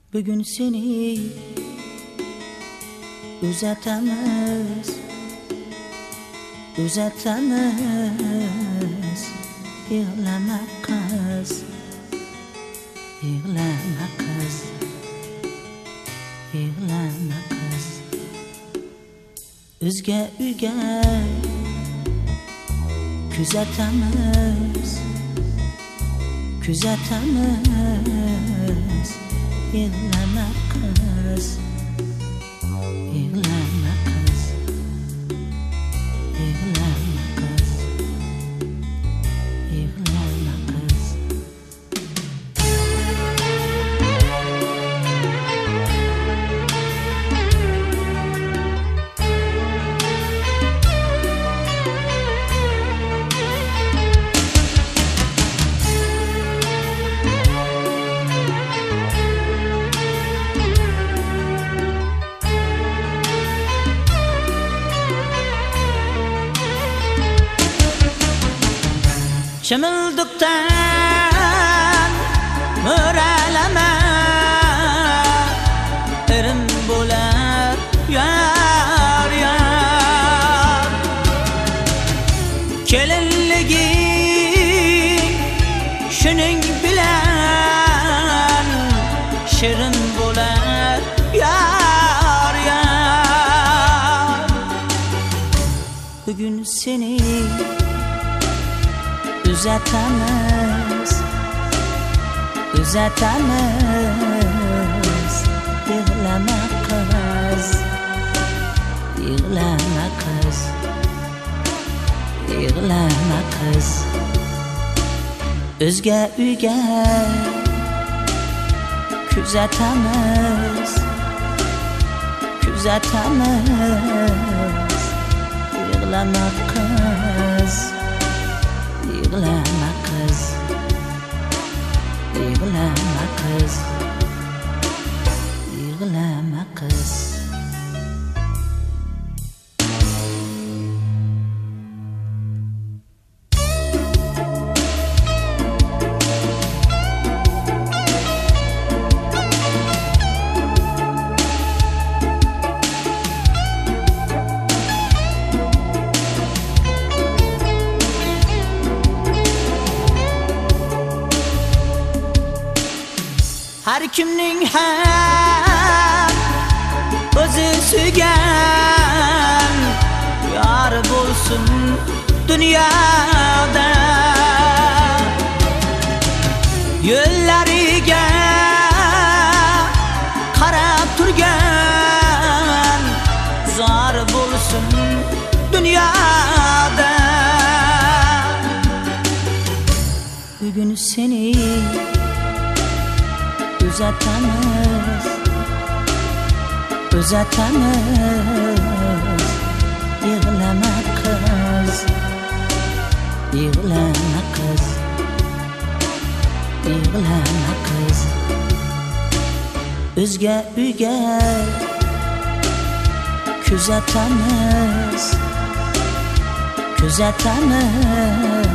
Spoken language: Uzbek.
Bugün seni uzatamaz, uzatamaz. Yığlama kız, yığlama kız, yığlama kız. Özge uyga kuzatamaz, kuzatamaz. Yığlama kız, yığlama kız, yığlama kız, yığlama kız. Çımıldıktan möreleme, erim bo'lar yar yar. Kelinliging shuning bilan shirin bo'lar yar yar. Bugün seni uzatamaz, uzatamaz. Yığlama kız, yığlama kız, yığlama kız. Özge uyga kuzatamaz, kuzatamaz. Yığlama kız, yığlama kız, yığlama kız, yığlama kız. Har kimning ham o'zi suygan yar bo'lsin dunyoda. Yo'llariga qarab turgan zor bo'lsin dunyoda. Bugün seni uzatamaz, uzatamaz. Yığlama kız, yığlama kız, yığlama kız. Özge uyga kuzatamaz, kuzatamaz.